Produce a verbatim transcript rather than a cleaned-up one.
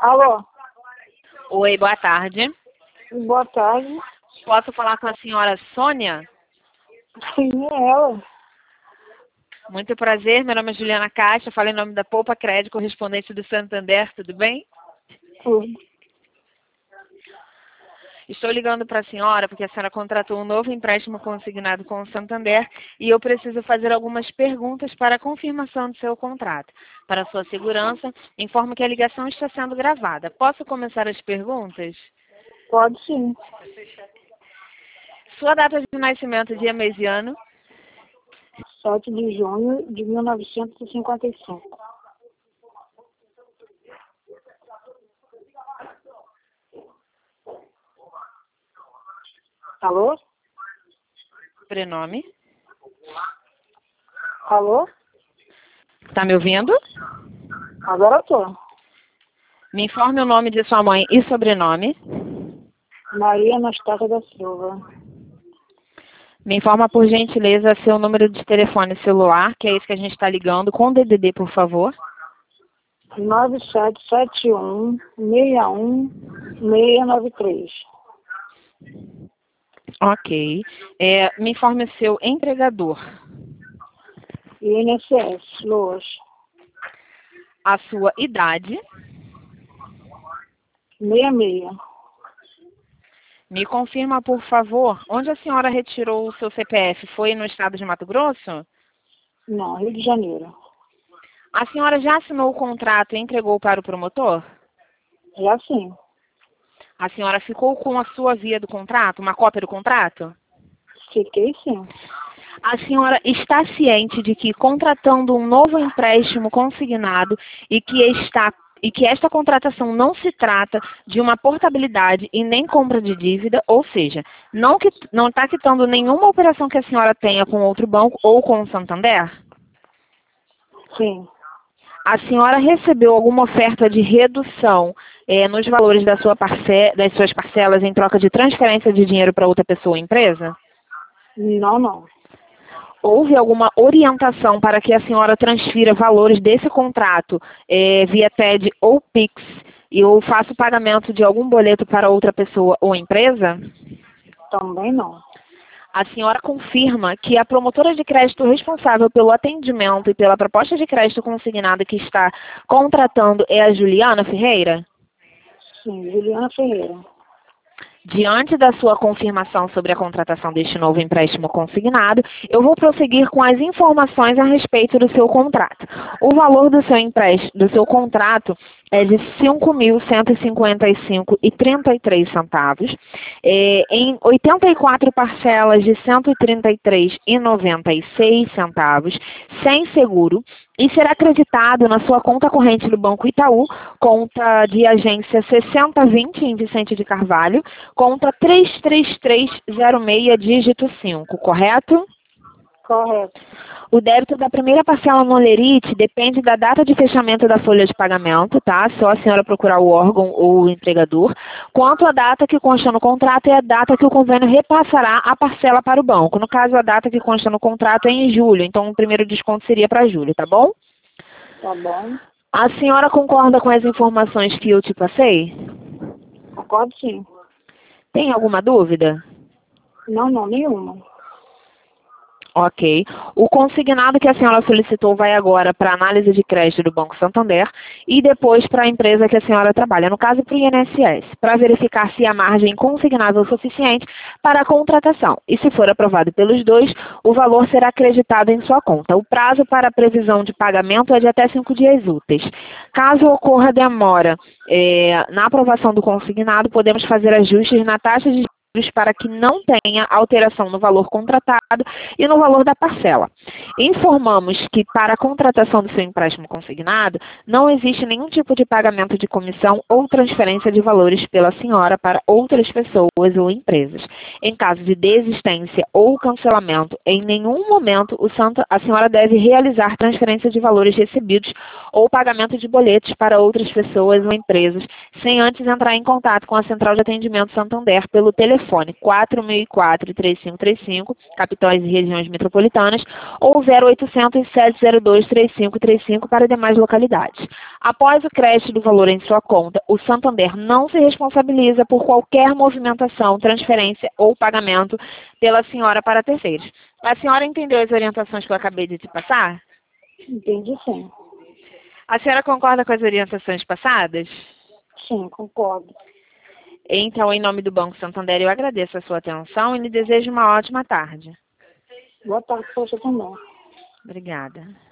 Alô? Oi, boa tarde. Boa tarde. Posso falar com a senhora Sônia? Sim, é ela. Muito prazer, meu nome é Juliana Caixa, falo em nome da Poupa Crédito, correspondente do Santander, tudo bem? Tudo. Estou ligando para a senhora porque a senhora contratou um novo empréstimo consignado com o Santander e eu preciso fazer algumas perguntas para a confirmação do seu contrato. Para sua segurança, informo que a ligação está sendo gravada. Posso começar as perguntas? Pode sim. Sua data de nascimento, dia, mês e ano? sete de junho de mil novecentos e cinquenta e cinco. Alô? Prenome? Alô? Está me ouvindo? Agora eu tô. Me informe o nome de sua mãe e sobrenome. Maria Anastácia da Silva. Me informa, por gentileza, seu número de telefone celular, que é esse que a gente está ligando, com D D D, por favor. nove sete sete um, seis um, seis nove três. Ok. É, me informe o seu empregador. I N S S, Loas. A sua idade. sessenta e seis. Me confirma, por favor, onde a senhora retirou o seu C P F? Foi no estado de Mato Grosso? Não, Rio de Janeiro. A senhora já assinou o contrato e entregou para o promotor? Já sim. A senhora ficou com a sua via do contrato, uma cópia do contrato? Fiquei sim. A senhora está ciente de que, contratando um novo empréstimo consignado e que está e que esta contratação não se trata de uma portabilidade e nem compra de dívida, ou seja, não que não está quitando nenhuma operação que a senhora tenha com outro banco ou com o Santander? Sim. A senhora recebeu alguma oferta de redução eh, nos valores da sua parce das suas parcelas em troca de transferência de dinheiro para outra pessoa ou empresa? Não, não. Houve alguma orientação para que a senhora transfira valores desse contrato eh, via T E D ou Pix e ou faça o pagamento de algum boleto para outra pessoa ou empresa? Também não. A senhora confirma que a promotora de crédito responsável pelo atendimento e pela proposta de crédito consignada que está contratando é a Juliana Ferreira? Sim, Juliana Ferreira. Diante da sua confirmação sobre a contratação deste novo empréstimo consignado, eu vou prosseguir com as informações a respeito do seu contrato. O valor do seu empréstimo, do seu contrato é de cinco mil cento e cinquenta e cinco reais e trinta e três centavos, é, em oitenta e quatro parcelas de cento e trinta e três reais e noventa e seis centavos, sem seguro, e será acreditado na sua conta corrente do Banco Itaú, conta de agência sessenta vinte em Vicente de Carvalho, conta três três três zero seis, dígito cinco, correto? Correto. O débito da primeira parcela no Lerite depende da data de fechamento da folha de pagamento, tá? Só a senhora procurar o órgão ou o empregador. Quanto à data que consta no contrato, é a data que o convênio repassará a parcela para o banco. No caso, a data que consta no contrato é em julho, então o primeiro desconto seria para julho, tá bom? Tá bom. A senhora concorda com as informações que eu te passei? Concordo sim. Tem alguma dúvida? Não, não, nenhuma. Ok. O consignado que a senhora solicitou vai agora para a análise de crédito do Banco Santander e depois para a empresa que a senhora trabalha, no caso para o I N S S, para verificar se a margem consignável é suficiente para a contratação. E se for aprovado pelos dois, o valor será acreditado em sua conta. O prazo para a previsão de pagamento é de até cinco dias úteis. Caso ocorra demora é, na aprovação do consignado, podemos fazer ajustes na taxa de para que não tenha alteração no valor contratado e no valor da parcela. Informamos que para a contratação do seu empréstimo consignado, não existe nenhum tipo de pagamento de comissão ou transferência de valores pela senhora para outras pessoas ou empresas. Em caso de desistência ou cancelamento, em nenhum momento o Santa, a senhora deve realizar transferência de valores recebidos ou pagamento de boletos para outras pessoas ou empresas, sem antes entrar em contato com a Central de Atendimento Santander pelo telefone telefone quatro mil e quatro, três cinco três cinco, capitais e regiões metropolitanas, ou zero oitocentos, sete zero dois, três cinco três cinco para demais localidades. Após o crédito do valor em sua conta, o Santander não se responsabiliza por qualquer movimentação, transferência ou pagamento pela senhora para terceiros. A senhora entendeu as orientações que eu acabei de te passar? Entendi, sim. A senhora concorda com as orientações passadas? Sim, concordo. Então, em nome do Banco Santander, eu agradeço a sua atenção e lhe desejo uma ótima tarde. Boa tarde para você também. Obrigada.